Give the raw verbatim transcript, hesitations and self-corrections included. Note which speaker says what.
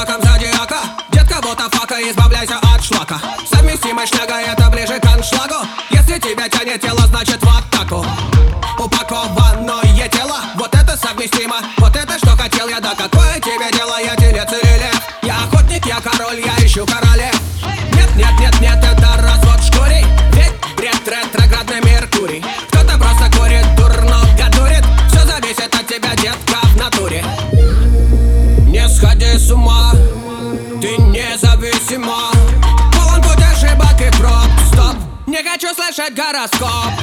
Speaker 1: знаком зодиака. Детка, вот фака, избавляйся от шлака. Совместимая шняга, это ближе к аншлагу. Если тебя тянет тело, значит в атаку. Упакованное тело, вот это совместимо. Вот это что хотел я, да какое тебе дело? Я телец или лев? Я охотник, я король, я ищу королев. Нет, нет, нет, нет, это развод в шкуре. Ведь бред, ретроградный Меркурий. Кто-то просто курит, дурно гадурит. Все зависит от тебя, детка, в натуре. Не сходи с ума, ты независима. Полон путь ошибок и проб, стоп. Не хочу слышать гороскоп.